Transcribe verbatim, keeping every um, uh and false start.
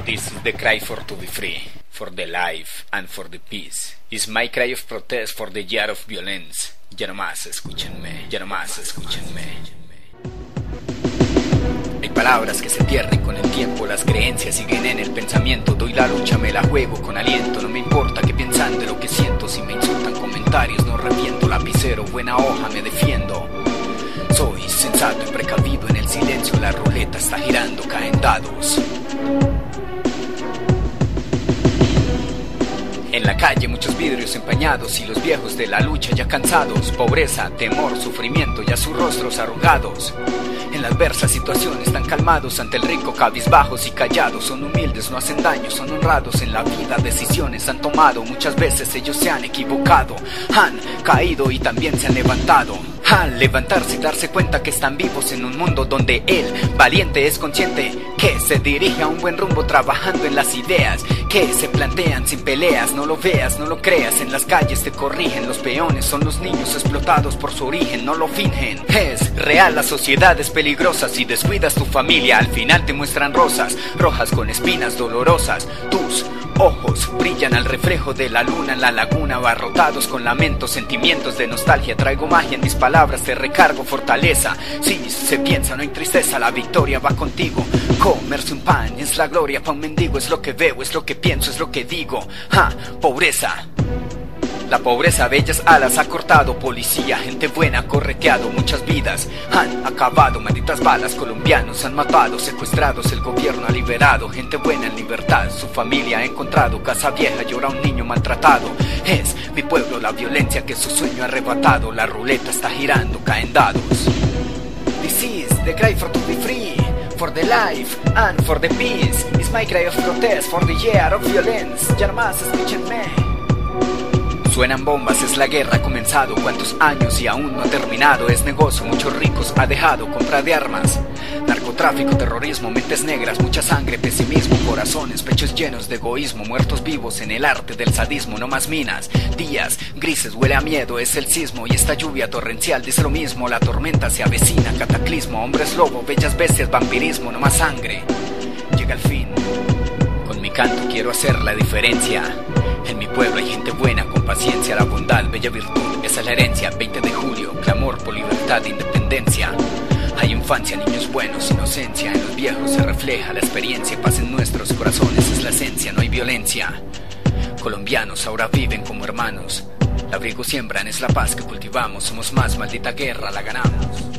This is the cry for to be free, for the life and for the peace. It's my cry of protest for the year of violence. Ya no más, escúchenme, ya no más, escúchenme. Hay palabras que se pierden con el tiempo, las creencias siguen en el pensamiento. Doy la lucha, me la juego con aliento. No me importa que piensan de lo que siento. Si me insultan comentarios, no reviento. Lapicero, buena hoja, me defiendo. Soy sensato y precavido en el silencio. La ruleta está girando, caen dados. En la calle muchos vidrios empañados y los viejos de la lucha ya cansados. Pobreza, temor, sufrimiento, ya sus rostros arrugados. En la adversa situación están calmados ante el rico, cabizbajos y callados. Son humildes, no hacen daño, son honrados en la vida. Decisiones han tomado, muchas veces ellos se han equivocado. Han caído y también se han levantado. Al levantarse y darse cuenta que están vivos en un mundo donde el valiente es consciente que se dirige a un buen rumbo trabajando en las ideas que se plantean sin peleas. No lo veas, no lo creas, en las calles te corrigen. Los peones son los niños explotados por su origen, no lo fingen. Es real, la sociedad es peligrosa. Si descuidas tu familia, al final te muestran rosas rojas con espinas dolorosas. Tus ojos brillan al reflejo de la luna en la laguna, abarrotados con lamentos, sentimientos de nostalgia. Traigo magia en mis palabras, te recargo fortaleza. Si se piensa, no hay tristeza, la victoria va contigo. Comerse un pan es la gloria pa' un mendigo. Es lo que veo, es lo que pienso, es lo que digo. ¡Ja! Pobreza. La pobreza bellas alas ha cortado. Policía, gente buena, correteado. Muchas vidas han acabado. Malditas balas, colombianos han matado. Secuestrados, el gobierno ha liberado. Gente buena en libertad, su familia ha encontrado. Casa vieja, llora un niño maltratado. Es mi pueblo la violencia que su sueño ha arrebatado. La ruleta está girando, caen dados. This is the cry for to be free, for the life and for the peace. It's my cry of protest for the year of violence. Ya no más, escúchenme. Suenan bombas, es la guerra ha comenzado. Cuántos años y aún no ha terminado. Es negocio, muchos ricos ha dejado. Compra de armas, narcotráfico, terrorismo, mentes negras, mucha sangre, pesimismo, corazones, pechos llenos de egoísmo. Muertos vivos en el arte del sadismo. No más minas, días grises, huele a miedo. Es el sismo y esta lluvia torrencial dice lo mismo. La tormenta se avecina, cataclismo. Hombres lobo, bellas bestias, vampirismo. No más sangre, llega el fin. Con mi canto quiero hacer la diferencia. En mi pueblo hay gente buena, con paciencia, la bondad, bella virtud, esa es la herencia. Veinte de julio, clamor por libertad e independencia. Hay infancia, niños buenos, inocencia. En los viejos se refleja la experiencia. Paz en nuestros corazones es la esencia, no hay violencia. Colombianos ahora viven como hermanos. El abrigo siembran, es la paz que cultivamos. Somos más, maldita guerra la ganamos.